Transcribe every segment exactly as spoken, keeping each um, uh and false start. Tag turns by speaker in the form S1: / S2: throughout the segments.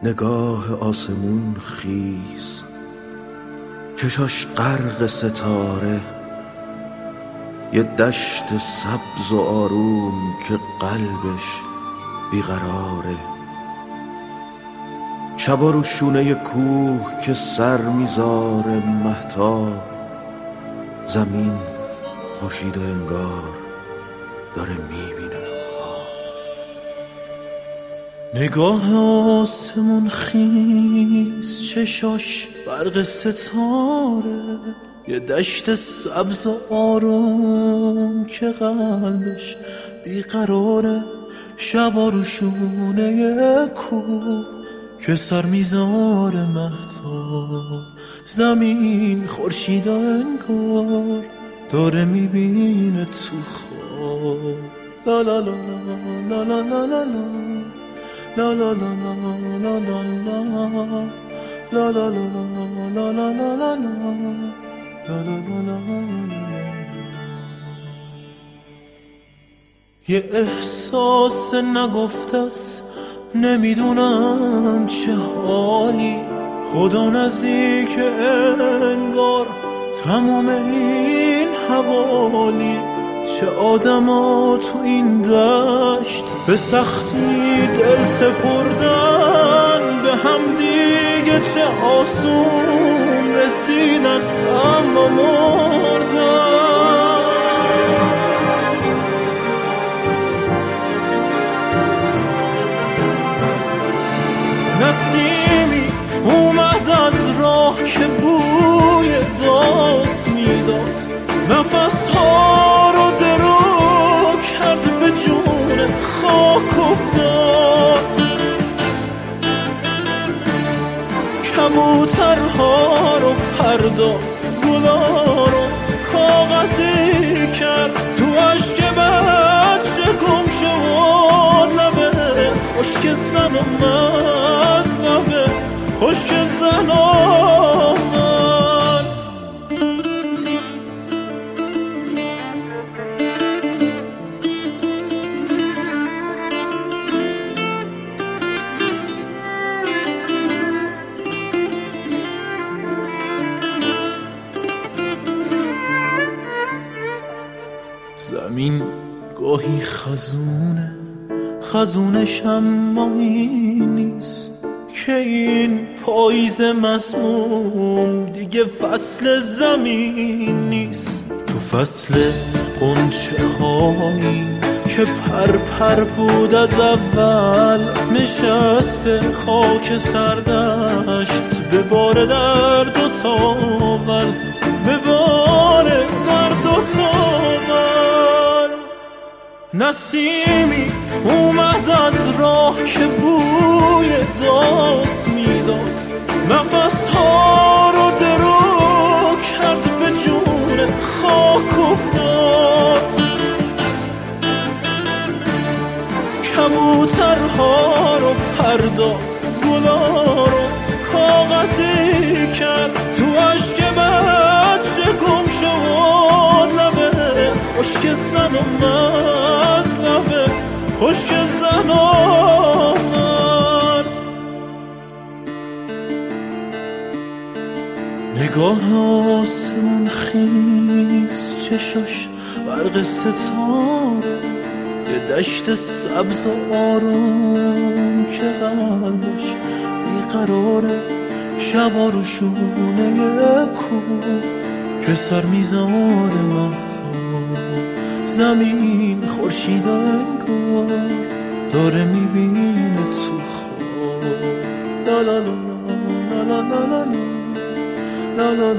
S1: نگاه آسمون خیز، چشاش غرق ستاره، یه دشت سبز و آروم که قلبش بیقراره. شبا رو شونه کوه که سر میذاره مهتاب، زمین خورشید و انگار داره میبینه تو خواب.
S2: نگاه آسمون خیز، چشاش برق ستاره، یه دشت سبز و آروم که قلبش بیقراره. شبا رو شونه کوه که سر میذاره مهتاب، زمین خورشید و انگار داره میبینه تو خواب. لا لا لا لا لا لا لا لا لا لا لا لا لا لا لا لا لا لا لا. یه احساس نگفته است، نمیدونم چه حالی، خدا نزدیک انگار تمام این حوالی. چه آدما تو این دشت به سختی دل سپردن به هم دیگه، چه آسون رسیدن اما مردن. نسیمی اومد از راه که بوی داس میداد، نفس ها رو درو کرد به جون خاک افتاد. کبوترها رو پرداخت، گلا رو کاغذی کرد، تو عشق بچه گم شد لبه خشک زن اومد، لبه خشک زن اومد. زمین گاهی خزونه، خزونش اما این نیست که این پاییز مسموم دیگه فصل زمین نیست. تو فصل غنچه هایی که پر پر بود از اول، نشسته خاک سردشت به بار درد و تاول، به بار درد و تاول. نسیمی اومد از راه که بوی داس میداد، نفس ها رو درو کرد به جون خاک افتاد. کبوترها رو پرداخت، گلا رو کاغذی کرد، تو عشق بچه گم شد لبه خشک زن اومد، لبه خشک زن اومد. نگاه آسمون خیز، چشاش برق ستاره، یه دشت سبز و آروم که قلبش بیقراره. شبا رو شونه کوه که سر میذاره مهتاب، زمین خورشید و انگار داره میبینه تو خواب. لا لا لا لا لا لا لا لا لا لا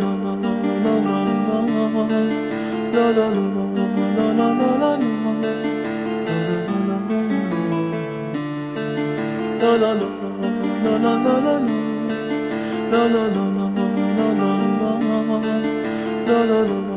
S2: لا لا لا لا لا